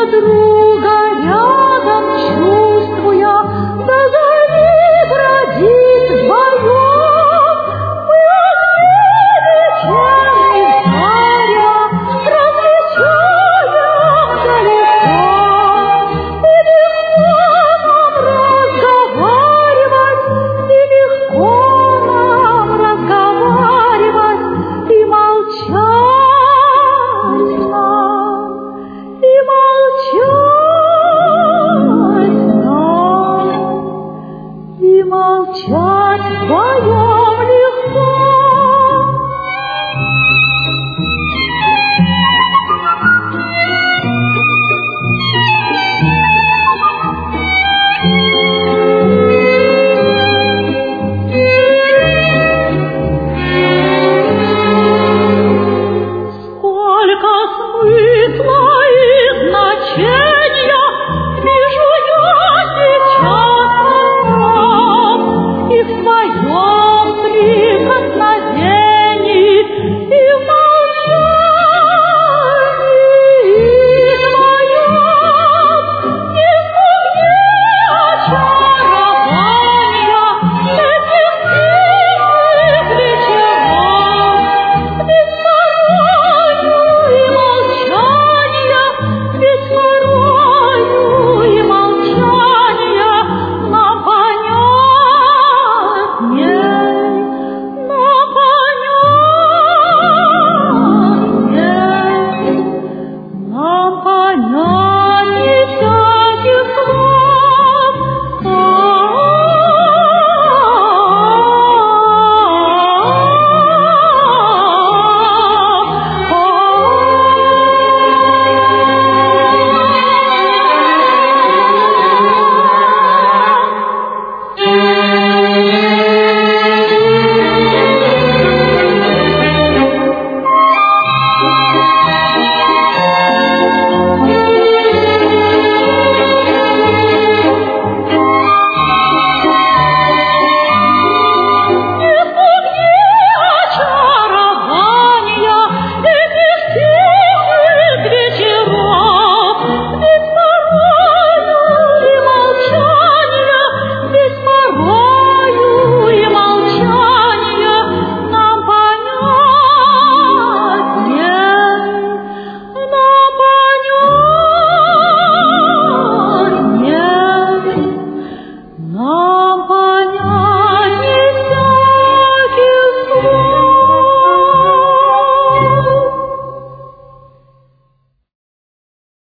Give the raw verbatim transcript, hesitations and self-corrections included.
друга рядом чувствуя, до зари бродить вдвоем. Мы огни вечерних заря различаем далеко. И легко нам разговаривать, и легко нам разговаривать, и молчать нам, и молчать нам, и молчать вдвоем легко. Сколько смысла и значения вижу я сейчас вам, и в своем прикосновении, и в молчании моем, и в огне очарования этих тихих вечеров. Без порою и молчания, без порою и молчания нам понятней, нам понятней, нам понятней.